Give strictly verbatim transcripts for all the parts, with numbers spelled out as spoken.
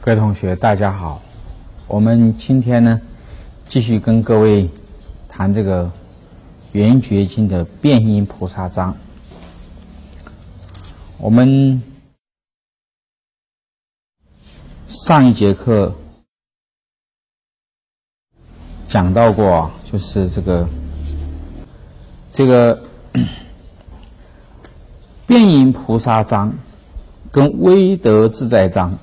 各位同学，大家好。我们今天呢，继续跟各位谈这个《圆觉经》的变音菩萨章。我们上一节课讲到过，就是这个这个变音菩萨章跟威德自在章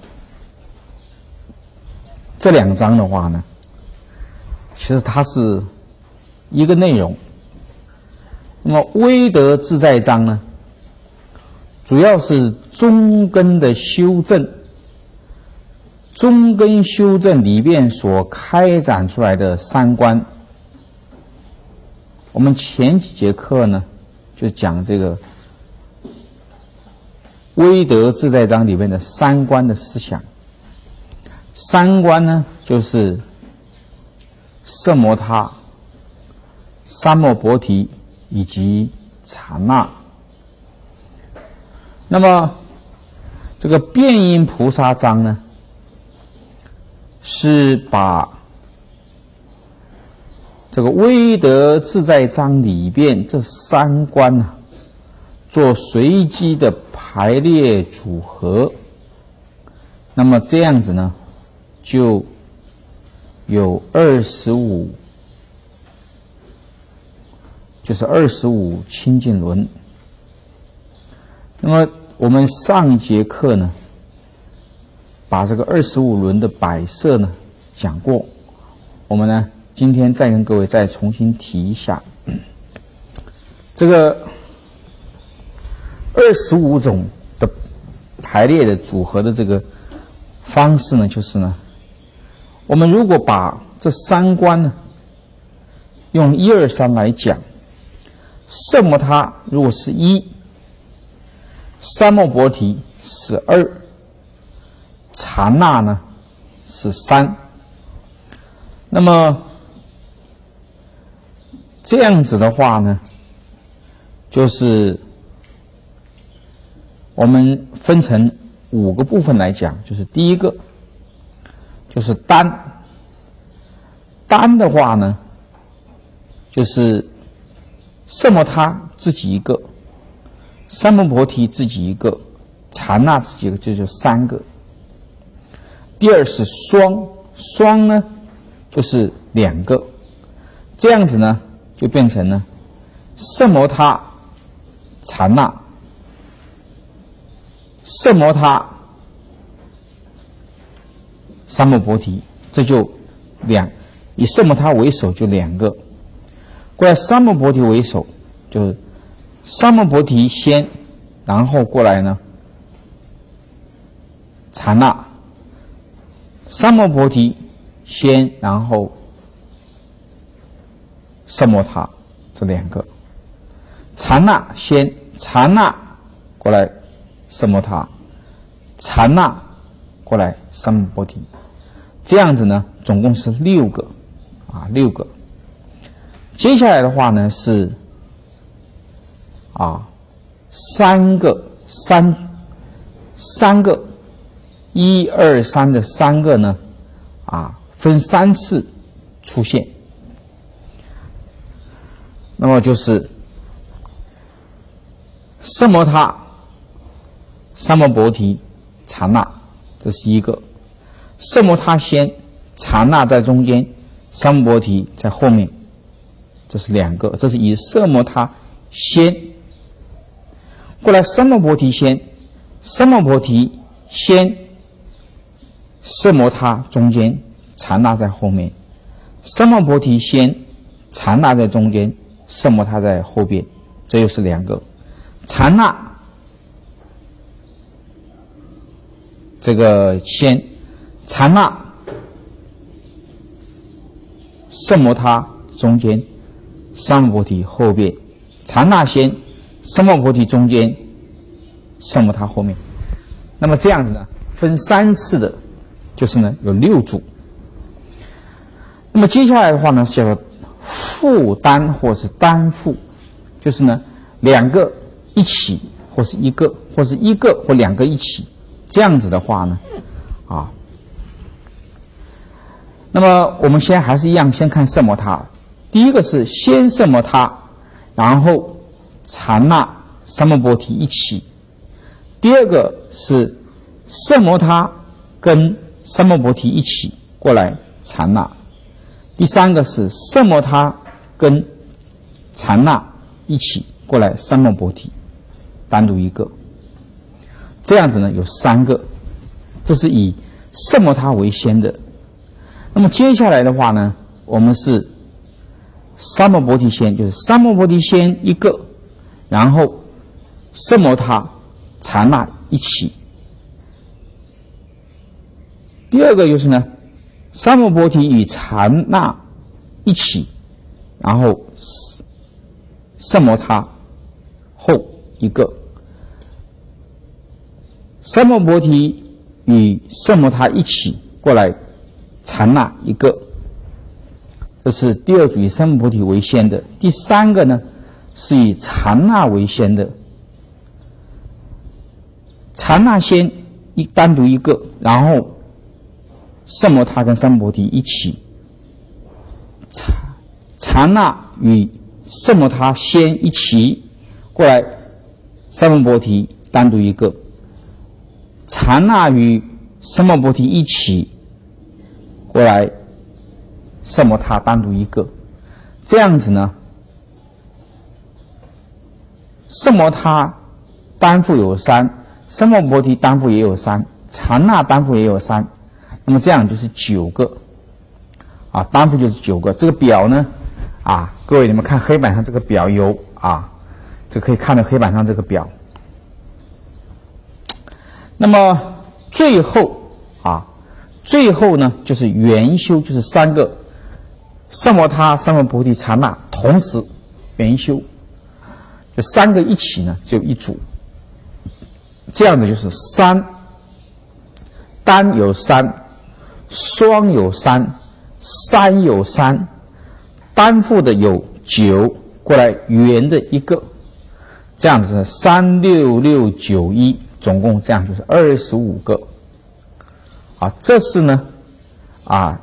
这两章的话呢，其实它是一个内容。那么威德自在章呢，主要是中根的修正，中根修正里面所开展出来的三观。我们前几节课呢，就讲这个威德自在章里面的三观的思想。三观呢，就是色摩他、三摩菩提以及禅那。那么这个变音菩萨章呢，是把这个威德自在章里边这三观呢，做随机的排列组合。那么这样子呢，就有二十五，就是二十五清净轮。那么我们上一节课呢，把这个二十五轮的摆设呢讲过。我们呢今天再跟各位再重新提一下，这个二十五种的排列的组合的这个方式呢，就是呢，我们如果把这三观呢用一二三来讲，色摩他如果是一，三摩菩提是二，禅那呢是三。那么这样子的话呢，就是我们分成五个部分来讲。就是第一个就是单，单的话呢，就是色摩他自己一个，三摩菩提自己一个，禅那自己一个，这就三个。第二是双，双呢就是两个，这样子呢就变成呢色摩他、禅那、色摩他、三摩菩提，这就两，以色摩他为首就两个，过来三摩菩提为首，就是三摩菩提先，然后过来呢禅那，三摩菩提先，然后色摩他，这两个。禅那先，禅那过来色摩他，禅那过来三摩菩提，这样子呢总共是六个啊，六个。接下来的话呢是啊三个三三个一二三的三个呢啊分三次出现。那么就是色摩他、三摩菩提、禅那，这是一个。色摩他先，禅那在中间，三摩菩提在后面，这是两个。这是以色摩他先，过来三摩菩提先，三摩菩提先，色摩他中间，禅那在后面，三摩菩提先，禅那在中间，色摩他在后边，这又是两个。禅那这个先，禅那色摩他中间，三摩菩提后边，禅那先，三摩菩提中间，色摩他后面。那么这样子呢分三次的，就是呢有六组。那么接下来的话呢是叫做复单或是单复，就是呢两个一起，或是一个，或是一个或两个一起，这样子的话呢啊那么我们先还是一样，先看色摩他。第一个是先色摩他，然后禅那、三摩波提一起。第二个是色摩他跟三摩波提一起过来禅那。第三个是色摩他跟禅那一起过来三摩波提，单独一个。这样子呢有三个，这是以色摩他为先的。那么接下来的话呢，我们是三摩波提先，就是三摩波提先一个，然后色摩他、禅那一起。第二个就是呢，三摩波提与禅那一起，然后色摩他后一个，三摩波提与色摩他一起过来禅那一个，这是第二组以三摩波提为先的。第三个呢是以禅那为先的，禅那先一单独一个，然后色摩他跟三摩波提一起，禅禅那与色摩他先一起过来三摩波提单独一个，禅那与三摩波提一起过来色摩他单独一个。这样子呢，色摩他单复有三，三摩波提单复也有三，禅那单复也有三，那么这样就是九个啊，单复就是九个。这个表呢啊，各位你们看黑板上这个表有啊，这可以看到黑板上这个表。那么最后啊，最后呢就是圆修，就是三个色摩他、三摩波提、禅那同时圆修，这三个一起呢只有一组。这样的就是三单有三，双有三，三有三，单复的有九，过来圆的一个，这样子三六六九一，总共这样就是二十五个。啊，这是呢啊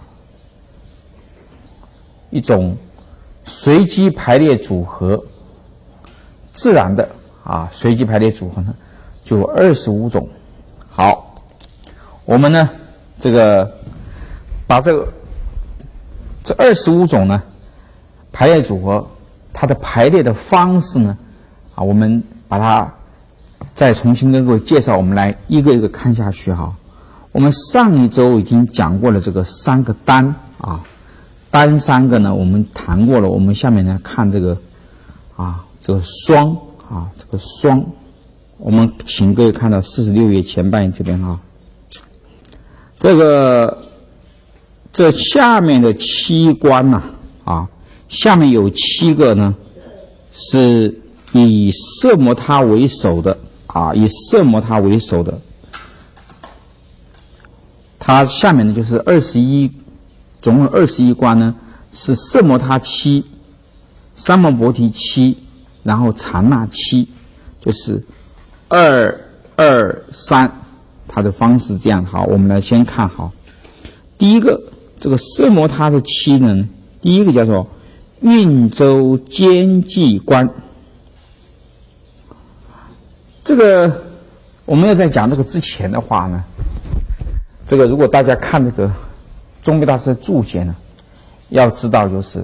一种随机排列组合，自然的啊随机排列组合呢就二十五种。好，我们呢这个把这个这二十五种呢排列组合，它的排列的方式呢啊，我们把它再重新跟各位介绍，我们来一个一个看下去哈。我们上一周已经讲过了这个三个单啊，单三个呢我们谈过了，我们下面呢看这个啊这个双啊这个双，我们请各位看到四十六页前半页这边啊，这个这下面的七关呐 啊, 啊，下面有七个呢是以色摩他为首的啊，以色摩他为首的。它下面呢就是二十一，总共二十一关呢是色摩他七，三摩波提七，然后禅那七，就是二二三，它的方式这样。好，我们来先看好第一个这个色摩他的七呢，第一个叫做运州兼济关。这个我们要在讲这个之前的话呢，这个如果大家看这个宗弼大师的注解呢，要知道就是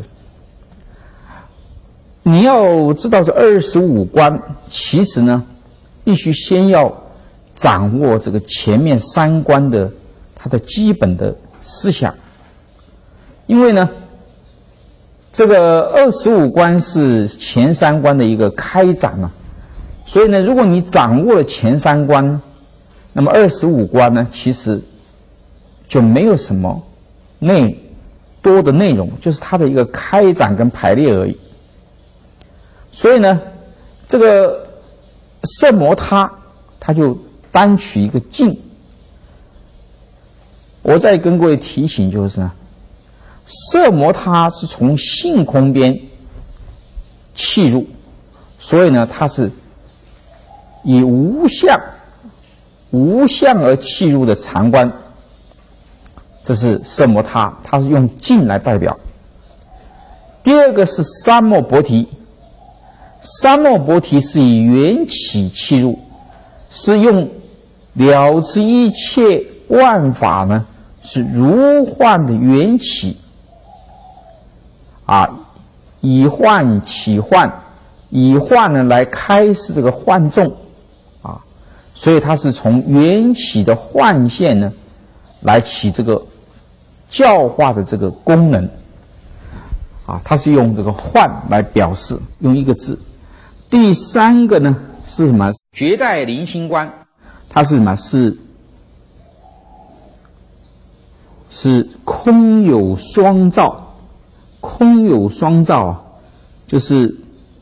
你要知道这二十五关，其实呢必须先要掌握这个前面三关的它的基本的思想。因为呢这个二十五关是前三关的一个开展啊，所以呢如果你掌握了前三关，那么二十五关呢其实就没有什么内多的内容，就是它的一个开展跟排列而已。所以呢这个色摩他它就单取一个境。我再跟各位提醒就是呢，色摩他是从性空边契入，所以呢它是以无相无相而契入的禅观。 这是色摩他，它是用净来代表。第二个是三摩波提，三摩波提是以缘起契入，是用了知一切万法呢，是如幻的缘起啊，以幻起幻，以幻呢来开示这个幻众啊，所以它是从缘起的幻现呢来起这个教化的这个功能啊，它是用这个幻来表示，用一个字。第三个呢是什么？绝代离心观，它是什么？是是空有双照，空有双照啊，就是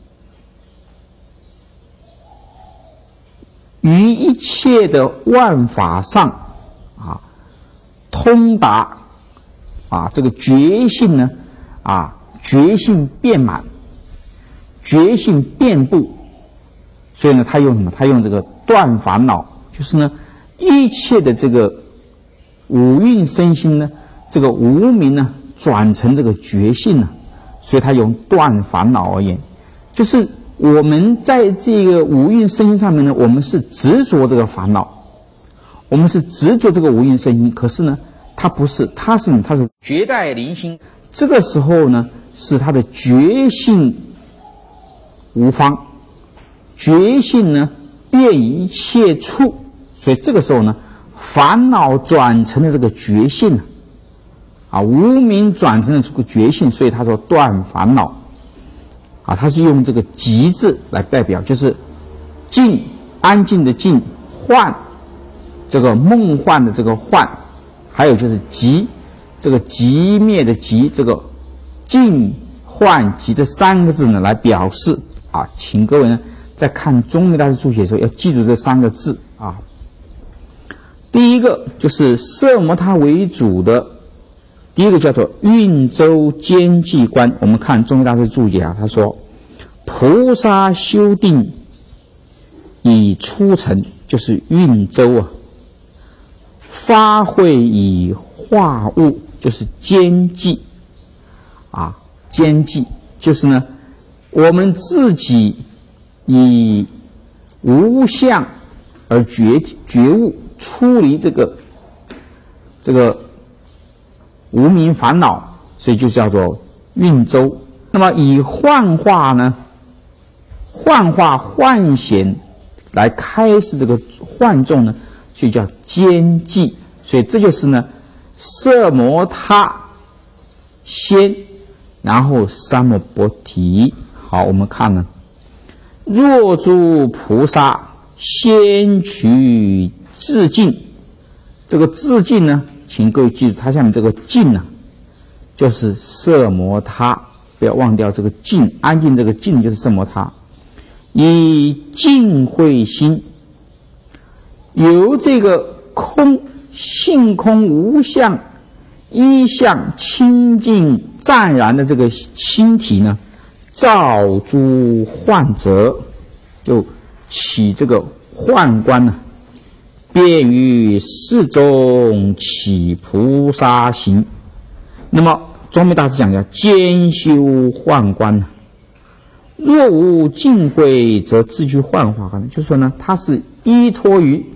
于一切的万法上啊，通达啊，这个觉性呢啊，觉性遍满，觉性遍布，所以呢，他用什么？他用这个断烦恼，就是呢，一切的这个五蕴身心呢，这个无明呢，转成这个觉性呢，所以他用断烦恼而言，就是我们在这个五蕴身心上面呢，我们是执着这个烦恼，我们是执着这个五蕴身心，可是呢，它不是，它是它是绝代离心，这个时候呢，是他的觉性无方，觉性呢遍一切处，所以这个时候呢，烦恼转成了这个觉性啊，无明转成了这个觉性，所以他说断烦恼啊，他是用这个极字来代表，就是静，安静的静，幻，这个梦幻的这个幻，还有就是极，这个极灭的极，这个静幻极这三个字呢来表示啊，请各位呢在看中密大师注解的时候要记住这三个字啊。第一个就是色摩他为主的，第一个叫做运周兼济观。我们看中密大师注解啊，他说菩萨修定以出成，就是运周啊，发慧以化物，就是兼济啊，兼济就是呢，我们自己以无相而觉觉悟，出离这个这个无明烦恼，所以就叫做运周。那么以幻化呢，幻化幻显来开示这个幻众呢，所以叫兼济。所以这就是呢，色摩他先，然后三摩波提。好，我们看呢，若诸菩萨先取自净，这个自净呢，请各位记住，它下面这个净呢，就是色摩他，不要忘掉这个净，安静这个净就是色摩他。以净慧心，由这个空性空无相一相清净湛然的这个心体呢，照诸幻者，就起这个幻观呢，便于世中起菩萨行。那么中密大师讲叫兼修幻观呢，若无净慧则自具幻化观，就是说呢，它是依托于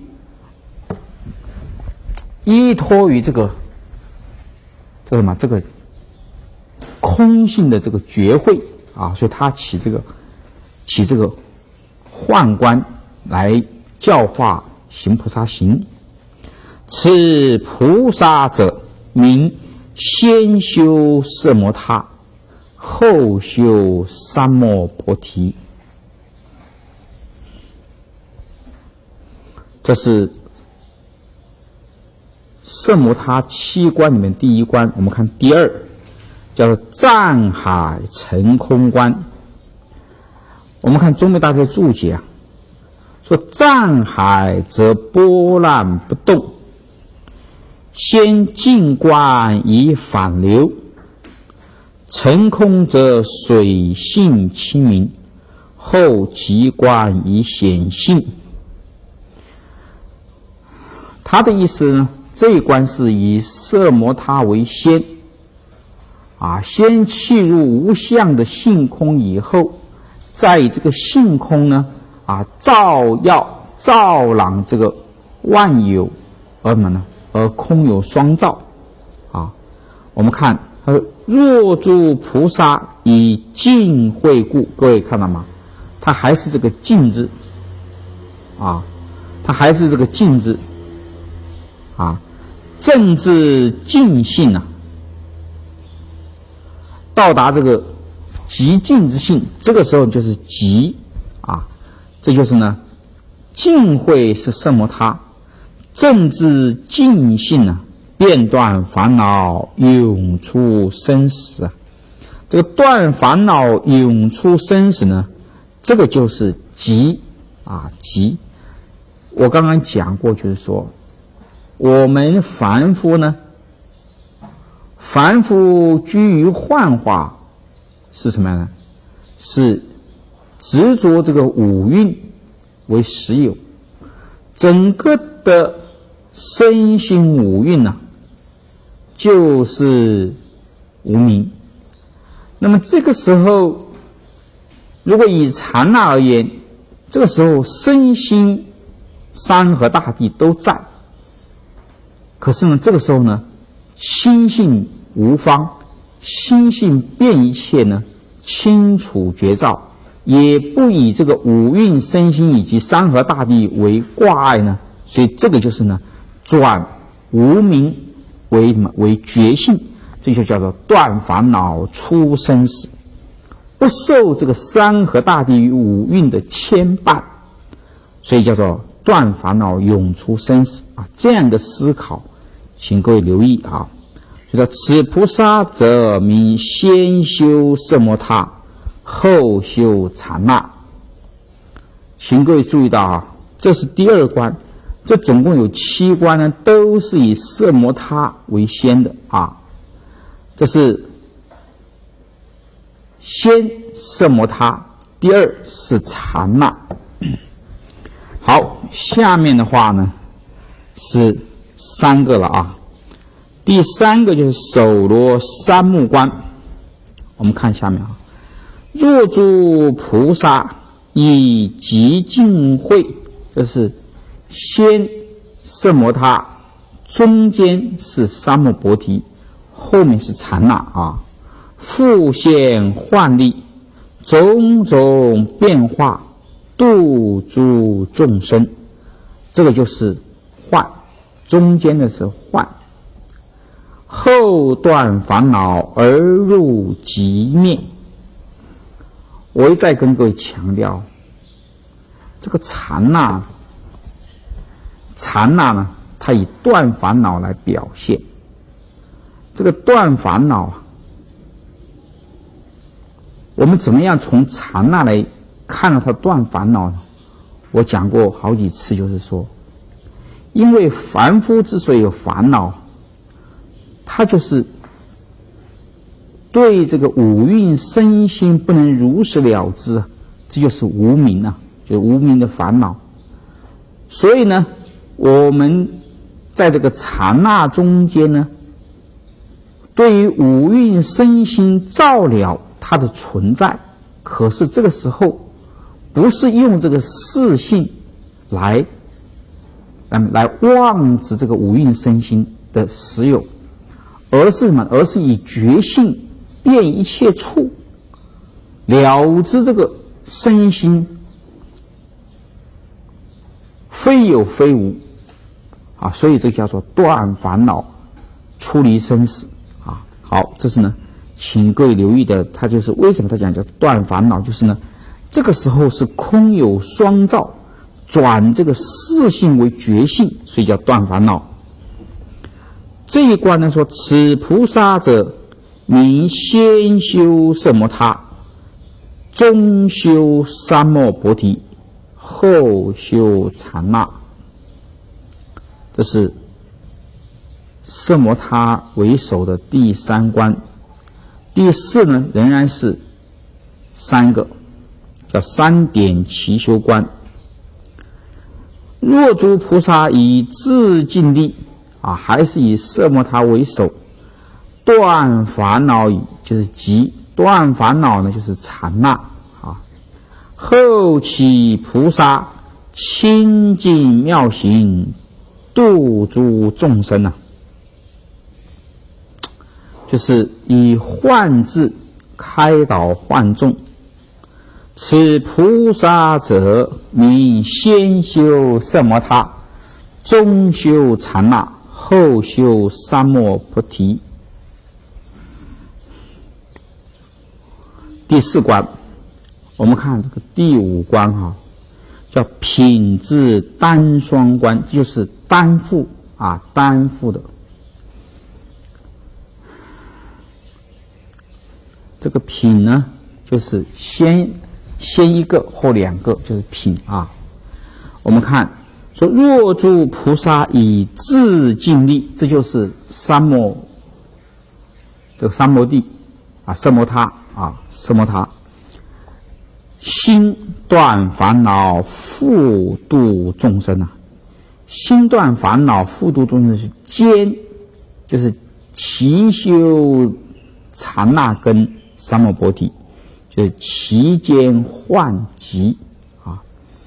依托于这个这个什么这个空性的这个觉慧啊，所以它起这个起这个幻观来教化行菩萨行。此菩萨者名先修色摩他，后修三摩波提。这是色摩他七观里面第一关。我们看第二，叫做湛海成空观。我们看中密大师的注解啊，说湛海则波澜不动，先静观以反流，成空则水性清明，后极观以显性。他的意思呢， 这一关是以色摩他为先，啊，先契入无相的性空以后，再以这个性空呢，啊，照耀照朗这个万有，而什么呢？而空有双照，啊，我们看他说：“若诸菩萨以净慧故。”各位看到吗？它还是这个净字，啊，它还是这个净字，啊，正至净性啊，到达这个极净之性，这个时候就是极啊，这就是呢，净慧是色摩他，正至净性啊，便断烦恼，永出生死啊。这个断烦恼，永出生死呢，这个就是极啊极。我刚刚讲过，就是说，我们凡夫呢，凡夫居于幻化，是什么样呢？是执着这个五蕴为实有，整个的身心五蕴呢、啊，就是无明。那么这个时候，如果以禅那而言，这个时候身心山河大地都在，可是呢，这个时候呢，心性无方，心性遍一切呢，清楚觉照，也不以这个五蕴身心以及山河大地为挂碍呢，所以这个就是呢，转无明为什么？为觉性，这就叫做断烦恼出生死，不受这个山河大地与五蕴的牵绊，所以叫做断烦恼永出生死啊。这样的思考，请各位留意啊。所以说，此菩萨则名先修色摩他，后修禅那。请各位注意到啊，这是第二关，这总共有七关呢，都是以色摩他为先的啊。这是先色摩他，第二是禅那。好，下面的话呢是三个了啊。第三个就是首罗三木关，我们看下面啊。若诸菩萨以极净慧，这是先色摩他，中间是沙漠菩提，后面是禅那啊。复现幻力，种种变化，度诸众生，这个就是幻，中间的是幻。后断烦恼而入极灭。我一再跟各位强调，这个禅那，禅那呢，它以断烦恼来表现。这个断烦恼啊，我们怎么样从禅那来看到它断烦恼呢？我讲过好几次，就是说，因为凡夫之所以有烦恼，他就是对这个五蕴身心不能如实了知，这就是无明啊，就是无明的烦恼。所以呢，我们在这个禅那中间呢，对于五蕴身心照了它的存在，可是这个时候不是用这个视性来来妄执这个五蕴身心的实有，而是什么？而是以觉性遍一切处，了知这个身心非有非无啊，所以这叫做断烦恼，出离生死啊。好，这是呢，请各位留意的，它就是为什么他讲叫断烦恼，就是呢，这个时候是空有双照，转这个视性为觉性，所以叫断烦恼。这一关呢说，此菩萨者名先修色摩他，中修三摩菩提，后修禅那。这是色摩他为首的第三关。第四呢，仍然是三个，叫三点齐修关。若诸菩萨以自净力啊，还是以色摩他为首。断烦恼已就是集，断烦恼呢就是禅那啊。后起菩萨清净妙行，度诸众生啊，就是以幻智开导幻众。此菩萨者，名先修色摩他，中修禅那，后修三摩菩提。第四关，我们看这个第五关哈、啊，叫品质单双关，就是单复啊，单复的。这个品呢，就是先先一个后两个，就是品啊。我们看说，若诸菩萨以自尽力，这就是三摩，这个三摩地啊，色摩他啊，色摩他，心断烦恼，复度众生啊。心断烦恼，复度众生是兼，就是齐修禅那跟三摩菩提，就是其间幻集啊。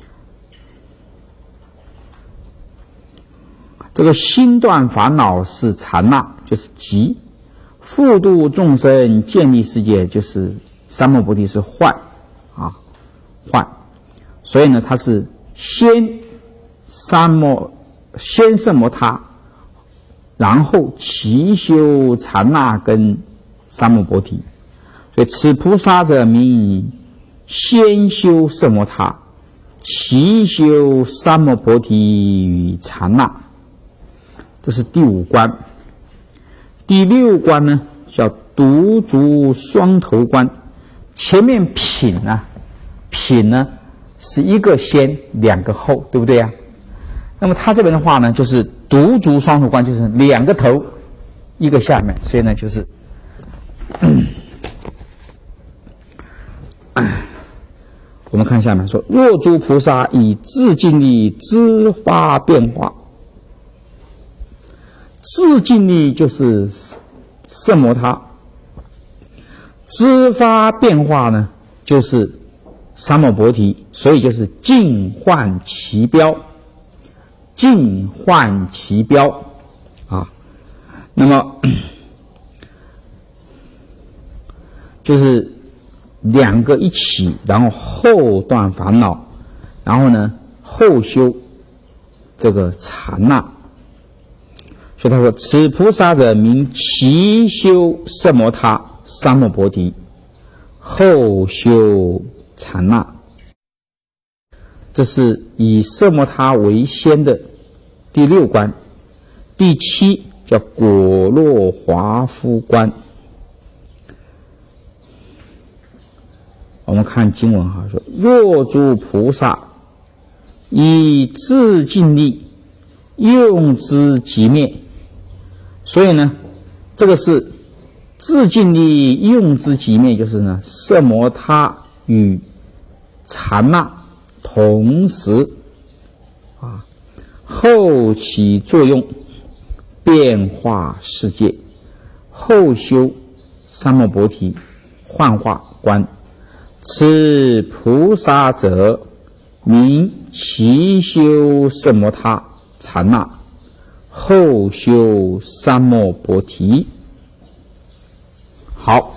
这个心断烦恼是禅那，就是集；复度众生建立世界，就是三摩菩提是幻啊，幻。所以呢，它是先三摩，先色摩他，然后齐修禅那跟三摩菩提。所以此菩萨者，名先修色摩他，齐修三摩菩提与禅那。这是第五关。第六关呢，叫独足双头关。前面品呢，品呢是一个先两个后，对不对呀、啊？那么他这边的话呢，就是独足双头关，就是两个头一个下面，所以呢就是、嗯我们看下面说，若诸菩萨以自尽力知发变化。自尽力就是色摩他，知发变化呢就是三摩菩提，所以就是净幻其标，净幻其标啊。那么就是两个一起，然后后断烦恼，然后呢后修这个禅那。所以他说，此菩萨者，名齐修色摩他三摩菩提，后修禅那。这是以色摩他为先的第六关。第七叫果洛华夫关。我们看经文哈，说若诸菩萨以自尽力用之即灭。所以呢，这个是自尽力用之即灭，就是呢色摩他与禅那同时啊，后起作用，变化世界，后修三摩菩提幻化观。此菩萨者，名齐修色摩他禅那，后修三摩菩提。好，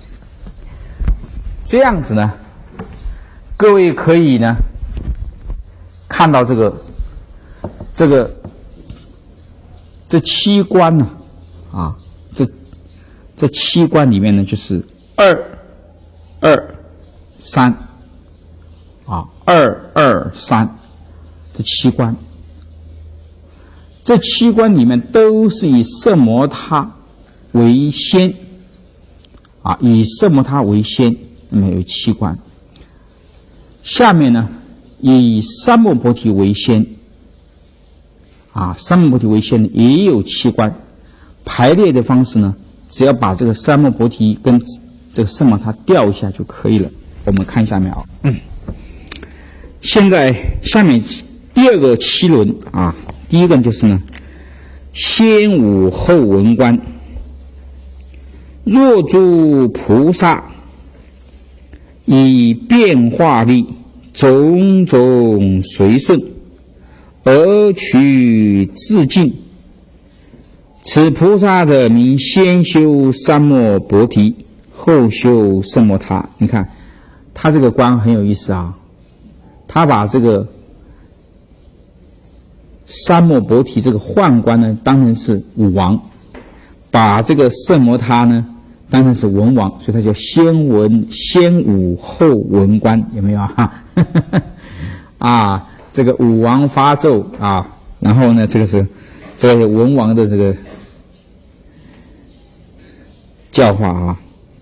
这样子呢，各位可以呢看到这个这个这七关呢啊，这这七关里面呢，就是二二三啊，二二三这七关。这七关里面都是以色摩他为先啊，以色摩他为先，那么有七关。下面呢，以三摩菩提为先啊，三摩菩提为先也有七关。排列的方式呢，只要把这个三摩菩提跟这个色摩他调一下就可以了。我们看下面啊，嗯，现在下面第二个七轮啊。第一个就是呢， 先无后文官。若诸菩萨以变化力，种种随顺，而取自尽，此菩萨者名先修三摩菩提，后修奢摩他。你看他这个观很有意思啊，他把这个三摩菩提这个宦官呢当成是武王，把这个奢摩他呢当成是文王，所以他叫先文先武后文官，有没有啊？啊，这个武王发纣啊，然后呢，这个是这个文王的这个教化啊，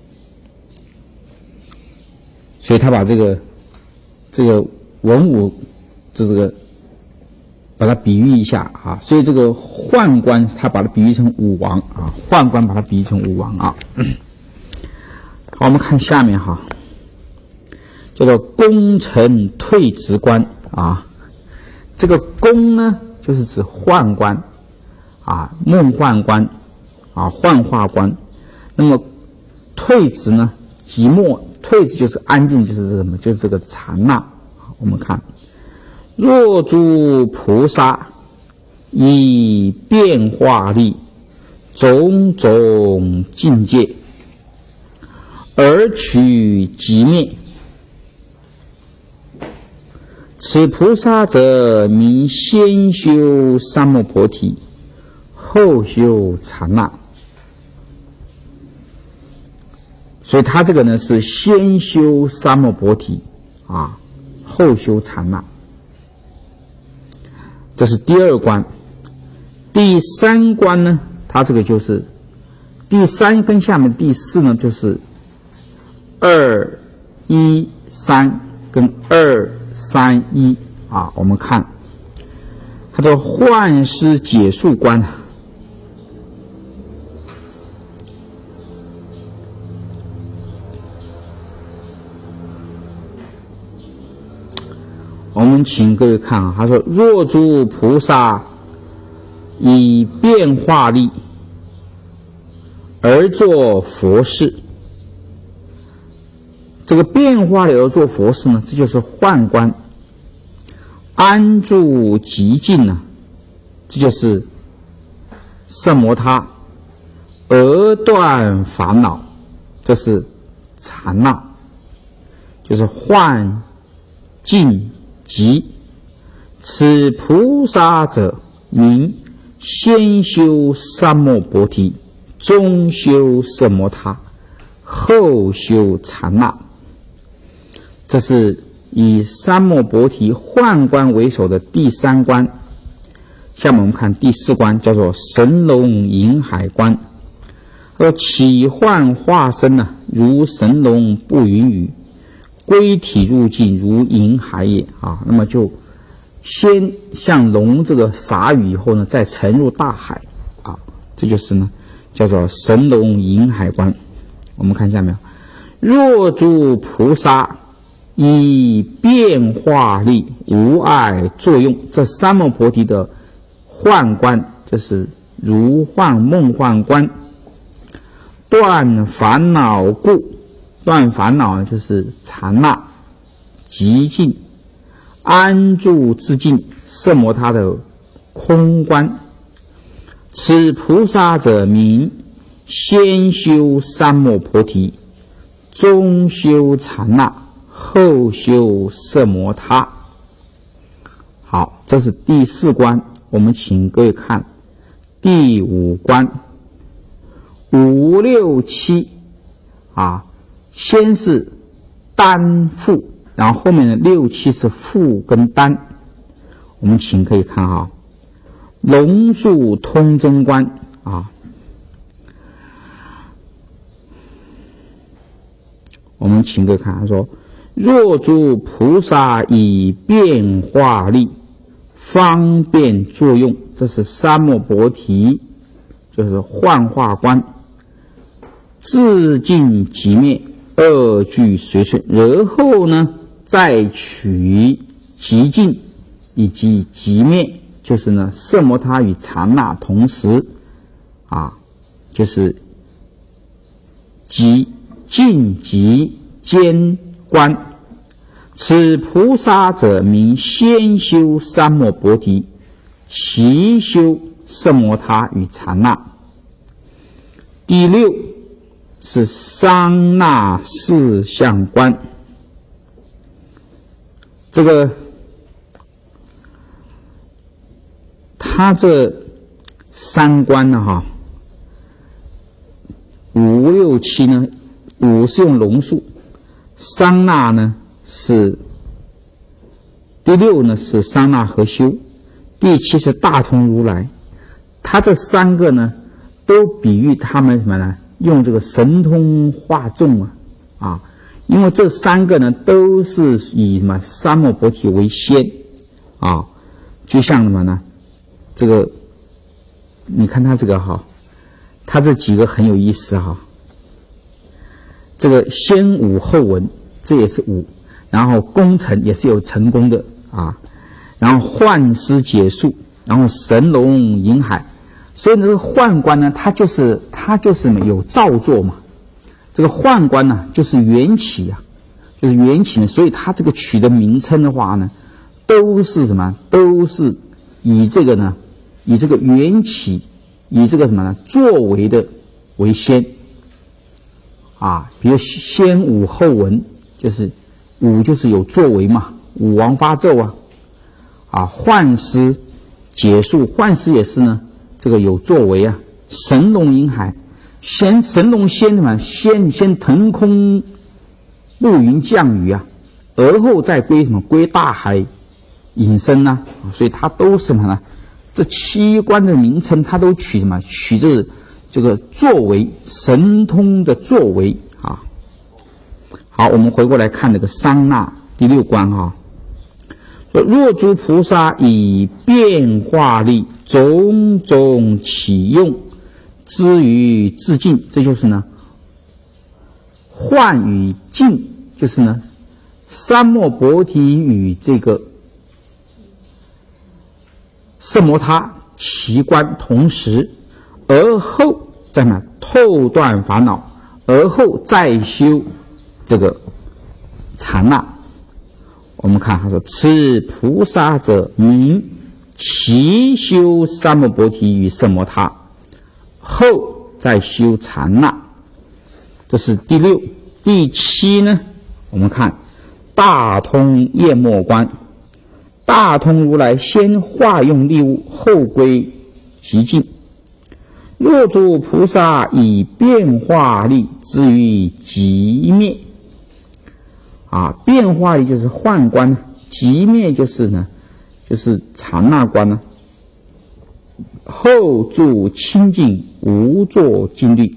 所以他把这个这个文武这这个把它比喻一下啊，所以这个宦官他把它比喻成武王啊，宦官把它比喻成武王啊。好，我们看下面哈，叫做功成退职官啊。这个功呢，就是指宦官啊，梦幻官啊，幻化官。那么退职呢，寂寞，退职就是安静，就是这个什么，就是这个禅那。我们看。若诸菩萨以变化力，种种境界，而取即灭，此菩萨者名先修三摩菩提，后修禅那。所以他这个呢是先修三摩菩提啊，后修禅那。这是第二关。第三关呢，它这个就是第三跟下面第四呢，就是二一三跟二三一啊。我们看它的幻师解数关，我们请各位看啊，他说：若诸菩萨以变化力而作佛事，这个变化力而作佛事呢，这就是宦官。安住极静呢，这就是奢摩他。而断烦恼，这是禅那，就是幻静即。此菩萨者名先修三摩菩提，中修奢摩他，后修禅那。这是以三摩菩提宦官为首的第三关。下面我们看第四关，叫做神龙引海关。说起幻化身呢、啊，如神龙不云雨，归体入境如银海也啊。那么就先像龙这个洒雨以后呢，再沉入大海啊，这就是呢叫做神龙引海关。我们看下面，若诸菩萨以变化力无碍作用，这三摩菩提的幻观，这是如幻梦幻观。断烦恼故，断烦恼就是禅那极静，安住自静，奢摩他的空观。此菩萨者名先修三摩菩提，中修禅那，后修奢摩他。好，这是第四关。我们请各位看第五关。五六七啊，先是单复，然后后面的六七是复跟单。我们请可以看哈，龙树通真观啊，我们请各位看，他说：若诸菩萨以变化力方便作用，这是三摩菩提，就是幻化观。自尽即灭，二俱随顺，然后呢再取极尽以及极灭， 就是呢，色摩他与禅那同时啊，就是即尽即兼观。此菩萨者名先修三摩菩提，其修色摩他与禅那。第六是三那四相观。这个他这三观呢，哈，五六七呢，五是用龙数，三那呢是第六呢是三那合修，第七是大通如来。他这三个呢，都比喻他们什么呢？用这个神通化众啊，啊，因为这三个呢都是以什么三摩菩提为先啊，就像什么呢？这个你看他这个哈，他这几个很有意思哈。这个先武后文，这也是武，然后功成也是有成功的啊，然后幻师解数，然后神龙引海。所以呢，这个幻观呢，它就是它就是有造作嘛。这个幻观呢，就是缘起啊，就是缘起呢。所以它这个取的名称的话呢，都是什么？都是以这个呢，以这个缘起，以这个什么呢？作为的为先啊。比如先武后文，就是武就是有作为嘛，武王发纣啊，啊，幻师解数，幻师也是呢。这个有作为啊，神龙引海，先神龙先什么？先先腾空入云降雨啊，而后再归什么？归大海引申呐、啊，所以它都是什么呢？这七观的名称，它都取什么？取这这个作为神通的作为啊。好，我们回过来看这个三那第六观啊。若诸菩萨以变化力种种起用之于自净，这就是呢幻与净，就是呢三摩菩提与这个色摩他齐观同时，而后再呢透断烦恼，而后再修这个禅那。我们看他说，此菩萨者名其修三摩菩提与色摩他，后再修禅那。这是第六。第七呢，我们看大通夜末观。大通如来先化用力物，后归极净。若诸菩萨以变化力之于极灭啊，变化力就是幻观呢，极灭就是呢，就是禅那观呢。后住清净，无作静虑。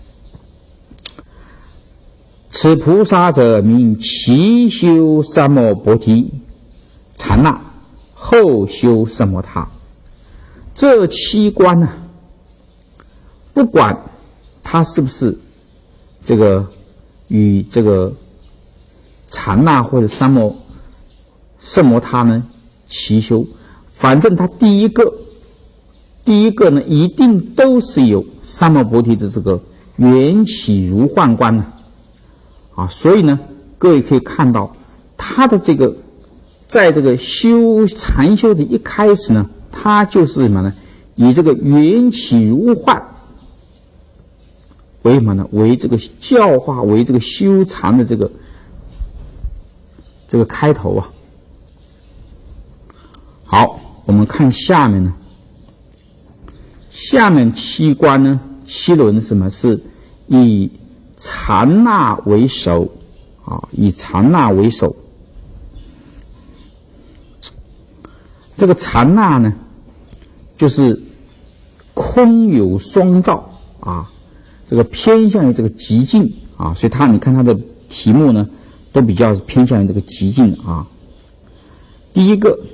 此菩萨者名其修三摩菩提禅那，后修色摩他。这七观呢，不管它是不是这个与这个禅那或者三摩色摩他呢齐修，反正它第一个第一个呢一定都是有三摩菩提的这个缘起如幻观呢啊，所以呢各位可以看到它的这个在这个修禅修的一开始呢，它就是什么呢？以这个缘起如幻为什么呢？为这个教化，为这个修禅的这个这个开头啊。好，我们看下面呢，下面七观呢，七轮什么是以禅那为首啊？以禅那为首。这个禅那呢，就是空有双照啊，这个偏向于这个极静啊，所以它你看它的题目呢，都比较偏向于这个极静啊。第一个，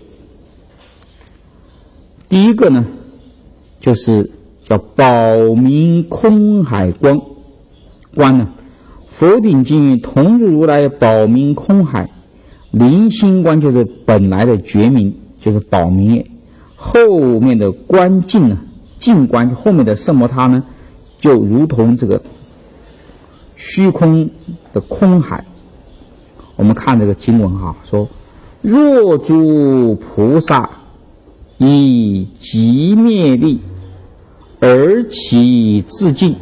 第一个呢，就是叫保明空海观观呢。佛顶经云：同日如来保明空海，灵心观就是本来的觉明，就是保明也。 后面的观境呢，境观后面的色摩他呢，就如同这个虚空的空海。我们看这个经文哈，说若诸菩萨以极灭力而其自净。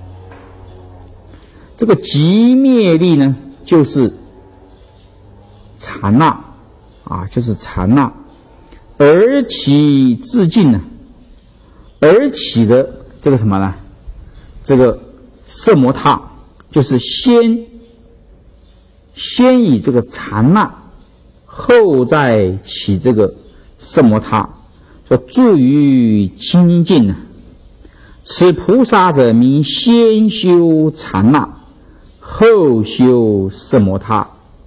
这个极灭力呢，就是禅那啊，就是禅那，而其自净呢，而起的这个什么呢？这个色摩他就是先先以这个禅那，后再起这个色摩他，说助于清净呢。此菩萨者名先修禅那，后修色摩他。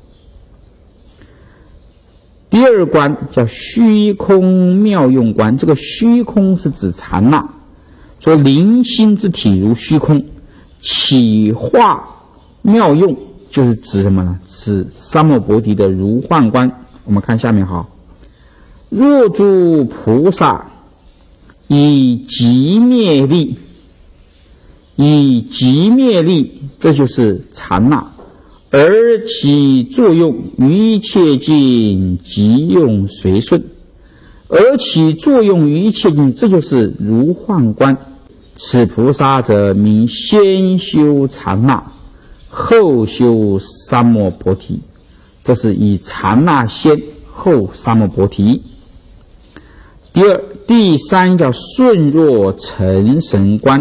第二观叫虚空妙用观，这个虚空是指禅那，说灵心之体如虚空，起化妙用就是指什么呢？指三摩菩提的如幻观。我们看下面哈，若诸菩萨以极灭力，以极灭力，这就是禅那，而其作用于一切境即用随顺，而其作用于一切境，这就是如幻观。此菩萨者名先修禅那，后修三摩菩提，这是以禅那先后三摩菩提。第二、第三叫顺若成神观。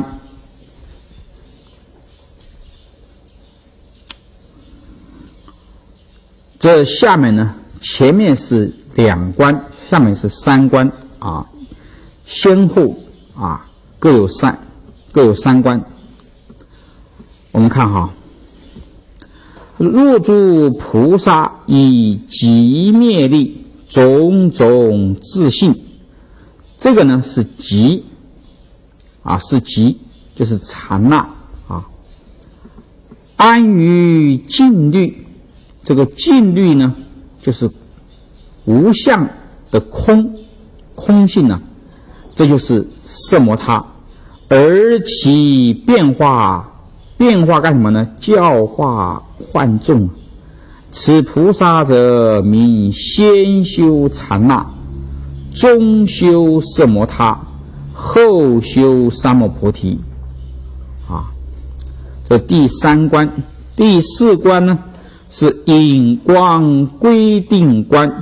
这下面呢，前面是两观，下面是三观啊，先后啊各有三各有三观。我们看哈，若诸菩萨以极灭力种种自性，这个呢是极啊，是极，就是禅那啊，安于静虑。这个静虑呢，就是无相的空空性呢，这就是色摩他，而其变化变化干什么呢？教化幻众。此菩萨者名先修禅那，中修色摩他，后修三摩菩提。啊，这第三观。第四观呢是引光归定观，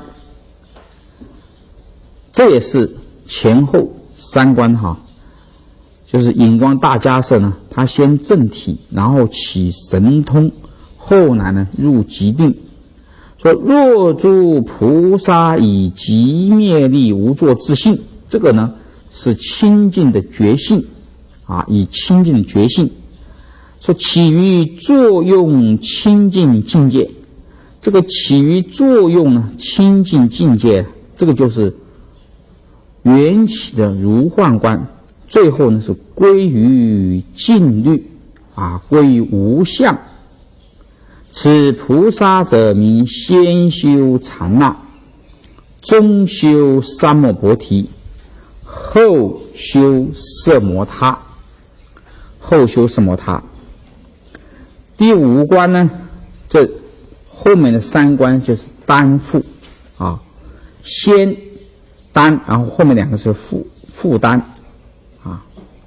这也是前后三观哈。就是引光大迦叶呢，他先正体，然后起神通，后来呢入极定。说若诸菩萨以极灭力无作自性，这个呢是清净的觉性啊，以清净的觉性。说起于作用清净境界，这个起于作用呢清净境界，这个就是缘起的如幻观。最后呢是归于静虑啊，归于无相。此菩萨者名先修禅那，中修三摩菩提，后修色摩他，后修色摩他。第五观呢，这后面的三观就是单复啊，先单，然后后面两个是复复单啊。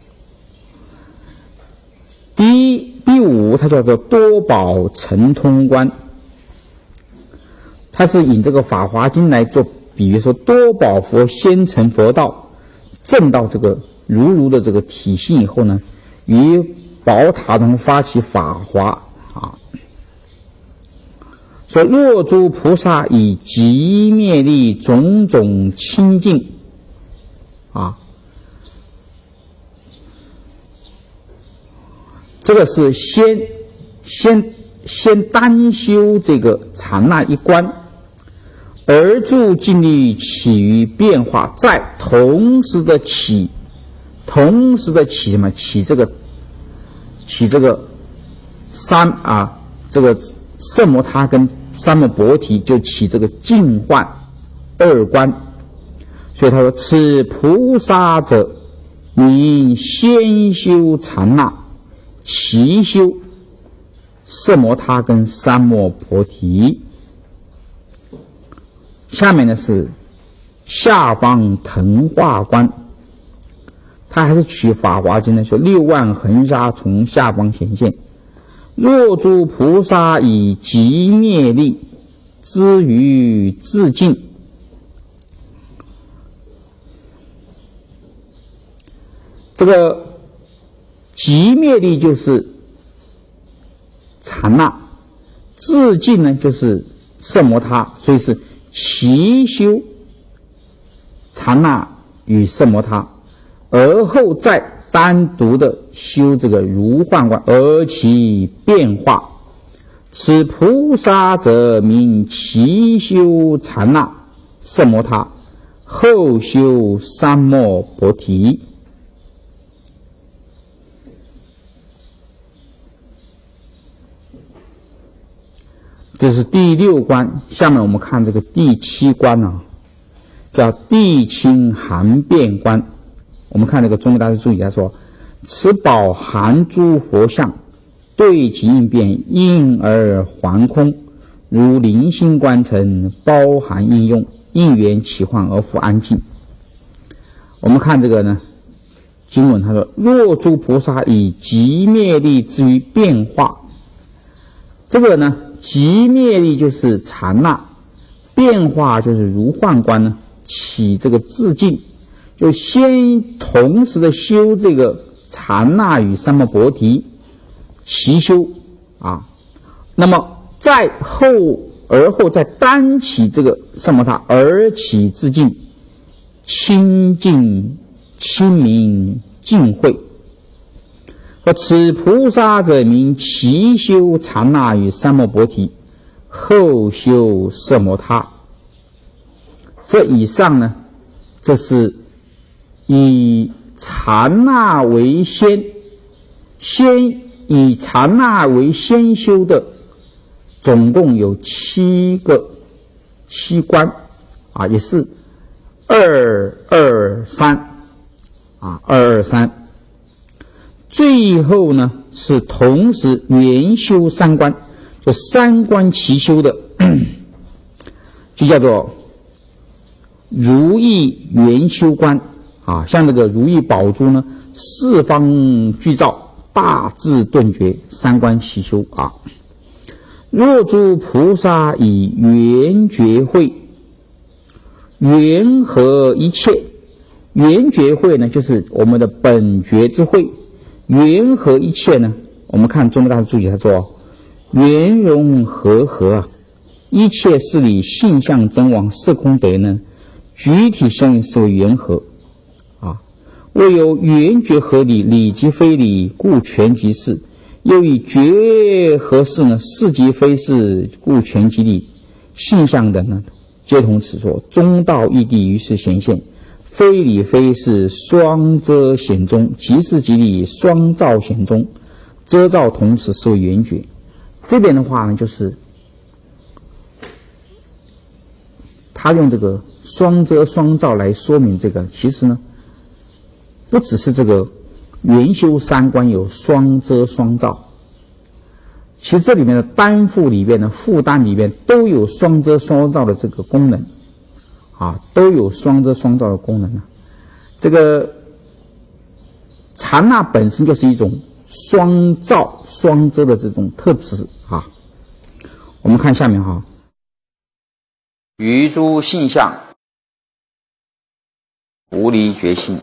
第一第五它叫做多宝成通观，它是引这个《法华经》来做比喻，说多宝佛先成佛道，证到这个如如的这个体性以后呢，于宝塔中发起法华啊。说若诸菩萨以极灭力种种清净啊，这个是先先先单修这个禅那一观，而助静虑起于变化，再同时的起，同时的起什么？起这个起这个三啊，这个色摩他跟三摩菩提，就起这个净幻二观。 所以他说：“此菩萨者，名先修禅那，其修色摩他跟三摩菩提。”下面呢是下方腾化观，他还是取《法华经》呢，说六万恒沙从下方显现，若诸菩萨以极灭力，知于自尽。这个极灭力就是禅那，自尽呢就是色摩他，所以是齐修禅那与色摩他，而后再单独的修这个如幻观，而其变化。此菩萨者，名齐修禅那色摩他，后修三摩菩提。这是第六关。下面我们看这个第七关啊，叫地清含变观。我们看这个中国大师注意，他说：“此宝含诸佛像，对其应变，应而还空，如灵性观尘，包含应用，应缘起幻而复安静。”我们看这个呢，经文他说：“若诸菩萨以极灭力之于变化。”这个呢，极灭力就是禅那，变化就是如幻观呢，起这个自尽，就先同时的修这个禅那与三摩菩提，齐修啊，那么再后而后再单起这个三摩他，而起自尽，清净清明净慧。而此菩萨者，名齐修禅那与三摩菩提，后修色摩他。这以上呢，这是以禅那为先，先以禅那为先修的，总共有七个七关啊，也是二二三啊，二二三。最后呢是同时圆修三关，就三关齐修的，就叫做如意圆修观啊。像这个如意宝珠呢，四方具照，大智顿觉，三关齐修啊。若诸菩萨以圆觉慧，圆合一切，圆觉慧呢就是我们的本觉之慧。圆合一切呢，我们看中国大师注解，他说：“圆融和合啊，一切事理性相真妄色空德呢，具体相应是为圆合啊。唯有圆觉合理，理即非理，故全即事；又以觉合事呢，事即非事，故全即理。性相等呢，皆同此说。中道义谛于是显现。非理非事，双遮显中；即事即理，双照显中。遮照同时，是为圆觉。”这边的话呢，就是他用这个双遮双照来说明这个。其实呢，不只是这个圆修三观有双遮双照，其实这里面的单复里边的复单里边都有双遮双照的这个功能。啊，都有双遮双照的功能呢。这个禅那本身就是一种双照双遮的这种特质啊。我们看下面哈，于诸性相无离觉性，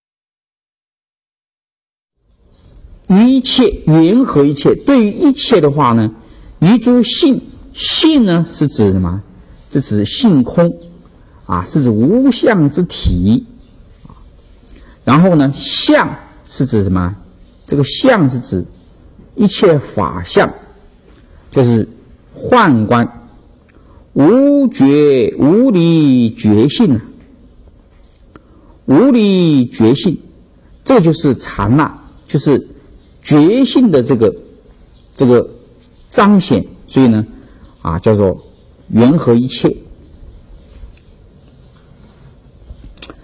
于一切圆合一切。对于一切的话呢，于诸性，性呢是指什么？是指性空。啊，是指无相之体。然后呢，相是指什么？这个相是指一切法相，就是幻观。无觉无离觉性啊，无离觉性，这就是禅那，就是觉性的这个这个彰显。所以呢，啊，叫做圆合一切。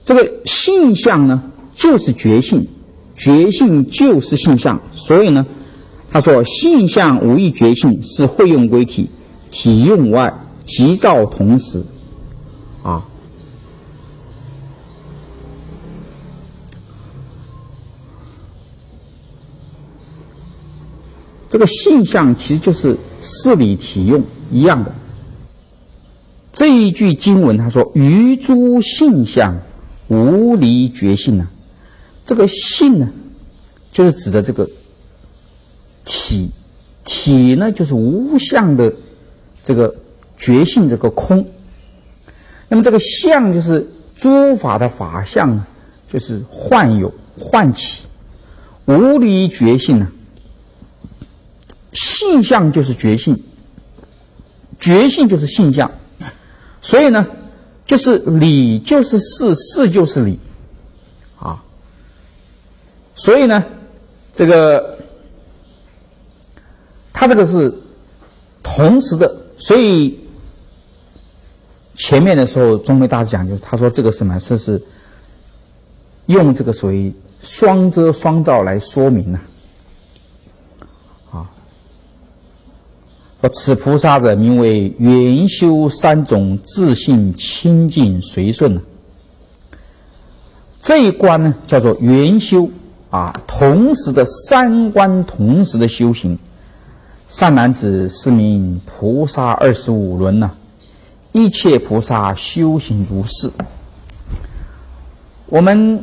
这个性相呢，就是觉性，觉性就是性相，所以呢，他说性相无一觉性，是会用归体，体用外，即照同时，啊。这个性相其实就是事理体用一样的。这一句经文他说：“于诸性相，无离觉性呢。”这个性呢，就是指的这个体，体呢就是无相的这个觉性，这个空。那么这个相就是诸法的法相呢，就是幻有幻起，无离觉性呢。性相就是觉性，觉性就是性相，所以呢，就是理就是事，事就是理，啊，所以呢，这个它这个是同时的，所以前面的时候中美大师讲，就是他说这个什么，这是用这个所谓双遮双照来说明呢、啊。此菩萨者名为圆修三种自性清净随顺。这一关呢叫做圆修啊，同时的三观同时的修行。善男子是名菩萨二十五轮呢、啊，一切菩萨修行如是。我们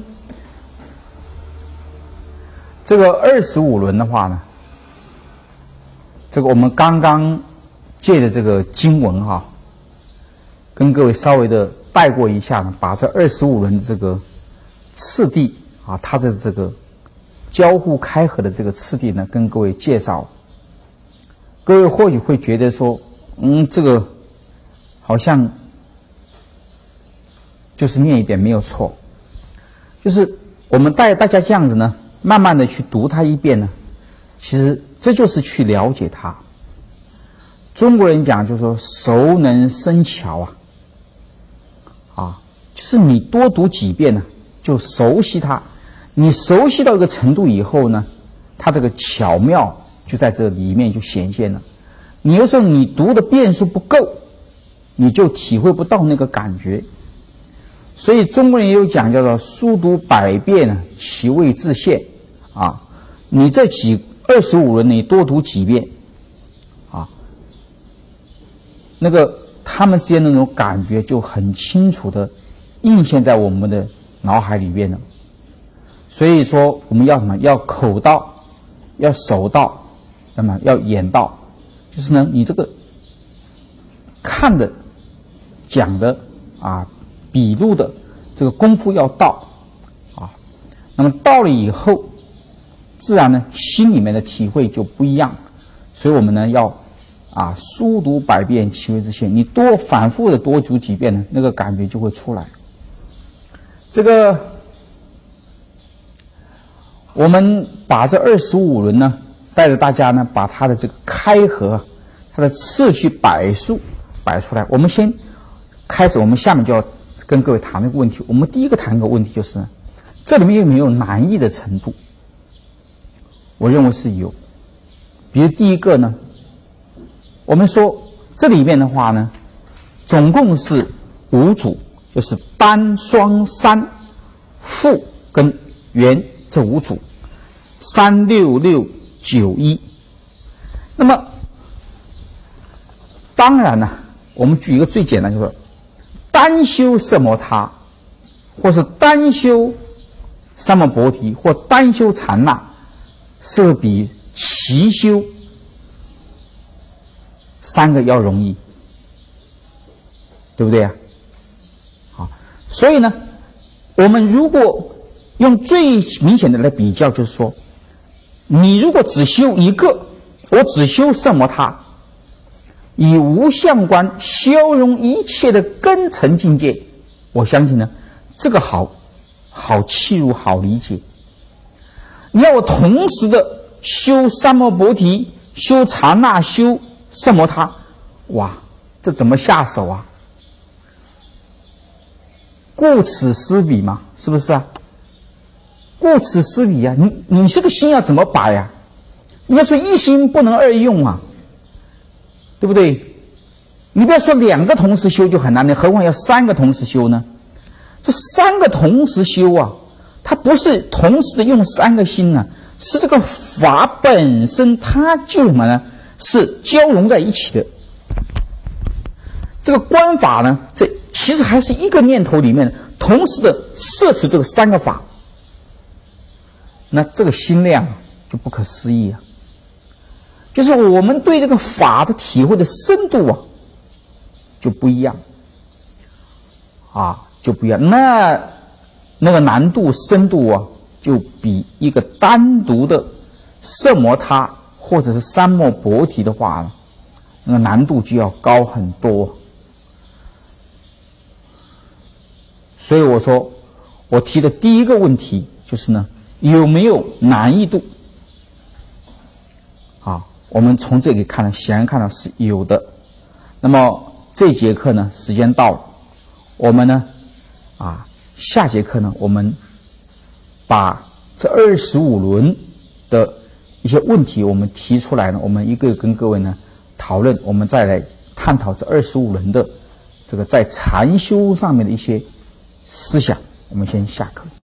这个二十五轮的话呢，这个我们刚刚借的这个经文哈、啊，跟各位稍微的带过一下呢，把这二十五轮的这个次第啊，它的这个交互开合的这个次第呢，跟各位介绍。各位或许会觉得说，嗯，这个好像就是念一点没有错，就是我们带大家这样子呢，慢慢的去读它一遍呢，其实这就是去了解它。中国人讲就是说熟能生巧啊，啊，就是你多读几遍呢，就熟悉它。你熟悉到一个程度以后呢，它这个巧妙就在这里面就显现了。你有时候你读的遍数不够，你就体会不到那个感觉。所以中国人也有讲叫做书读百遍呢，其味自现啊。你这几二十五轮你多读几遍啊，那个他们之间的那种感觉就很清楚的印现在我们的脑海里面了。所以说我们要什么？要口到，要手到，那么要眼到，就是呢，你这个看的、讲的啊、笔录的这个功夫要到啊。那么到了以后，自然呢，心里面的体会就不一样。所以我们呢要啊，书读百遍，其味自现。你多反复的多读几遍呢，那个感觉就会出来。这个我们把这二十五轮呢，带着大家呢，把它的这个开合、它的次序摆数摆出来。我们先开始，我们下面就要跟各位谈这个问题。我们第一个谈一个问题就是呢，这里面有没有难易的程度？我认为是有。比如第一个呢，我们说这里面的话呢，总共是五组，就是单、双、三、复跟圆这五组，三六六九一。那么当然呢，我们举一个最简单，就是单修色摩他，或是单修三摩菩提，或单修禅那，是不是比齐修三个要容易？对不对啊？好，所以呢，我们如果用最明显的来比较，就是说，你如果只修一个，我只修色摩他，以无相观消融一切的根尘境界，我相信呢，这个好好契入，好理解。你要我同时的修三摩菩提，修禅那，修色摩他，哇，这怎么下手啊？ 顾此失彼嘛，是不是啊？顾此失彼啊，你你这个心要怎么摆呀？应该说一心不能二用啊，对不对？你不要说两个同时修就很难的，何况要三个同时修呢？这三个同时修啊，它不是同时的用三个心呢、啊，是这个法本身它就什么呢？是交融在一起的。这个观法呢，这其实还是一个念头里面同时的摄持这个三个法，那这个心量就不可思议啊！就是我们对这个法的体会的深度啊，就不一样啊，就不一样。那那个难度、深度啊，就比一个单独的色摩他或者是三摩菩提的话呢，那个难度就要高很多。所以我说，我提的第一个问题就是呢，有没有难易度？啊，我们从这里看呢，显然看到是有的。那么这节课呢，时间到了，我们呢，啊，下节课呢，我们把这二十五轮的一些问题我们提出来呢，我们一个跟各位呢讨论，我们再来探讨这二十五轮的这个在禅修上面的一些思想。我们先下课。